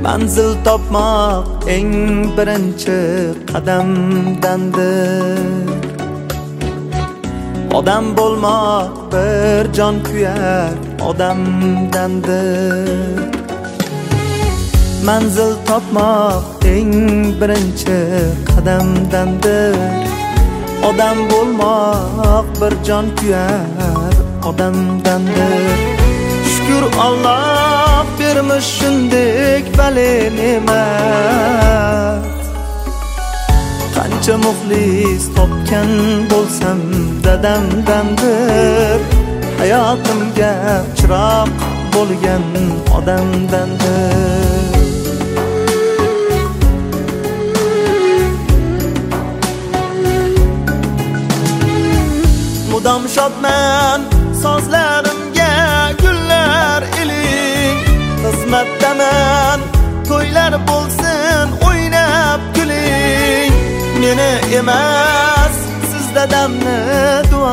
manzil topmoq eng birinchi qadamdandir. Odam bo'lmoq bir jon kuyar odamdandir. Manzil topmoq eng birinchi qadamdandir. Odam bo'lmoq bir jon kuyar odamdandir. Shukr Alloh bermish shundek bale ne'mat. Qancha muxlis topgan bo'lsam dadamdandir. Hayotimga chiroq bo'lgan odamdandir. Mudom shodman sozlarimga gullar iling. Xizmatdaman to'ylar bo'lsin o'ynab kuling. Meni emas siz dadamni duo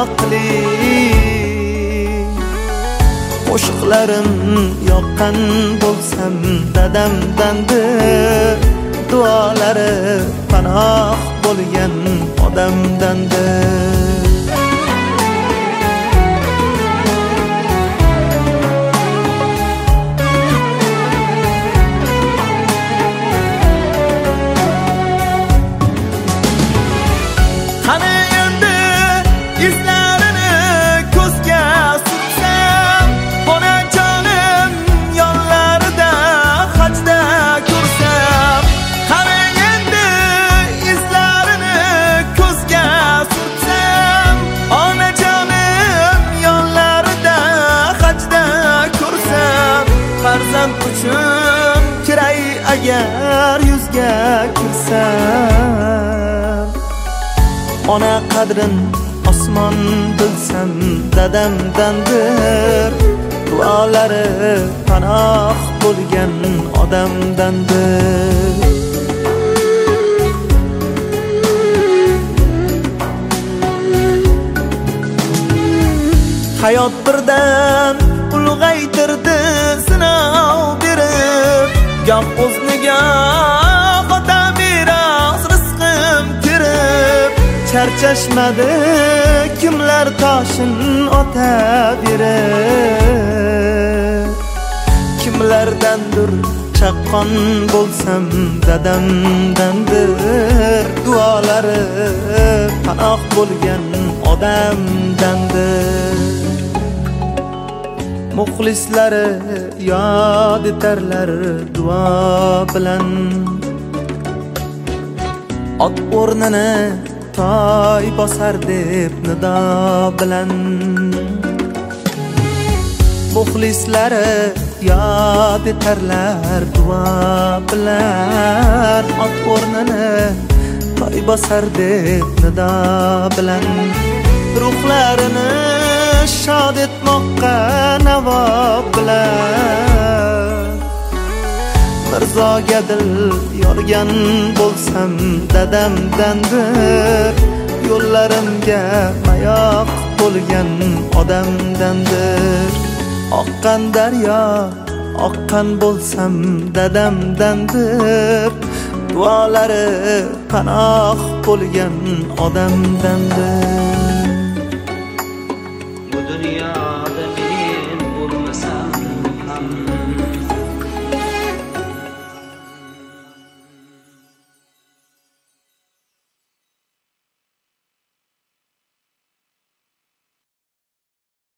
qiling. Qo'shiqlarim yoqqan bo'lsam dadamdandir. Duolari panoh bo'lgan odamdandir. Qani endi izlarini ko'zga sursam, onajonim yonlarida hajda ko'rsam. Qani endi izlarini ko'zga sursam, onajonim yonlarida hajda ko'rsam. Farzand uchun kiray agar yuzga kirsam. Ona qadrin osmon bilsam dadamdandir. Duolari panoh bo'lgan odamdandir. Hayot birdan ulg'aytirdi sinov berib. Goh o'zniga ota meros rizqim kirib. Charchashmadi kimlar toshin ota berib. Kimlardandir chaqqon bo'lsam dadamdandir. Duolari panoh bo'lgan odamdandir. Muxlislari yod etarlar duo bilan. Ot o'rnini toy bosar deb nido bilan. Muxlislari yod etarlar duo bilan. Ot o'rnini toy bosar deb nido bilan. Ruhlarini shod etmoqqa navo bilan. Mirzoga dil yorgan bo'lsam dadamdandir. Yo'llarimga mayoq bo'lgan odamdandir. Oqqan daryo oqqan bo'lsam dadamdandir. Duolari panoh bo'lgan odamdandir. Bu dunyo